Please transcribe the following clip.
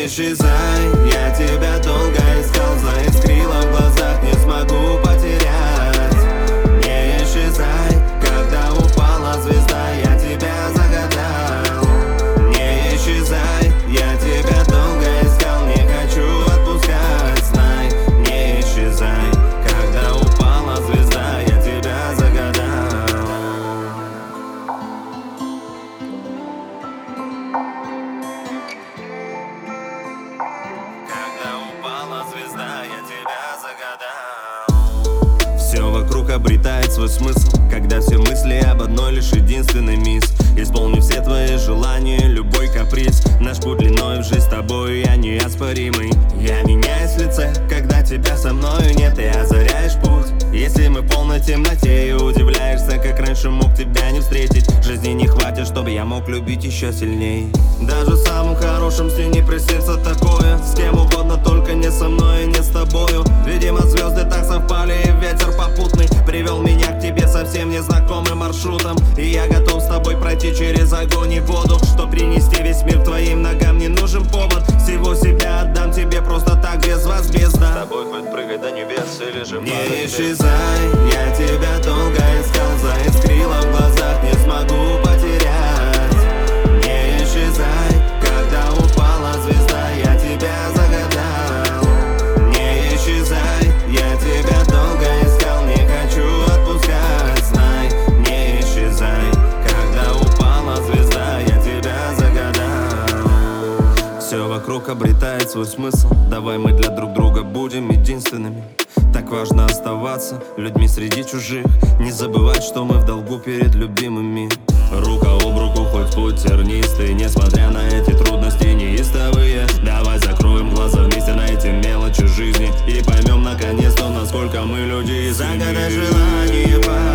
Не исчезай, я тебя долго искал, заискрила в глазах, не смогу потерять. Не исчезай, когда упала звезда, я тебя загадал. Не исчезай, я тебя долго искал, не хочу отпускать, знай. Не исчезай, когда упала звезда, я тебя загадал. Когда упала звезда, я тебя загадал. Все вокруг обретает свой смысл, когда все мысли об одной лишь единственной мисс. Исполни все твои желания, любой каприз. Наш путь длиной в жизнь с тобой, я неоспоримый. Я меняюсь в лице, когда тебя со мною нет, и озаряешь путь. Если мы в полной темноте и удивляешься, как раньше мог тебя не встретить. Жизни не хватит, чтобы я мог любить еще сильней. Даже в самом хорошем сне не приснится такое. С кем угодно, только не со мной и не с тобою. Видимо, звезды так совпали, и ветер попутный привел меня к тебе совсем незнакомым маршрутом. И я готов с тобой пройти через огонь и воду, чтоб принести весь мир к твоим ногам. Не нужен повод, всего себя отдам тебе просто так, без возмездно. С тобой хоть прыгать до небес или же падать. Не исчезай, я тебя долго искал, заискрила в глазах, не смогу потерять. Не исчезай, когда упала звезда, я тебя загадал. Не исчезай, я тебя долго искал, не хочу отпускать, знай. Не исчезай, когда упала звезда, я тебя загадал. Все вокруг обретает свой смысл, давай мы для друг друга будем единственными. Так важно оставаться людьми среди чужих, не забывать, что мы в долгу перед любимыми. Рука об руку, хоть путь тернистый, несмотря на эти трудности неистовые. Давай закроем глаза вместе на эти мелочи жизни и поймем наконец-то, насколько мы люди. Загадай желание.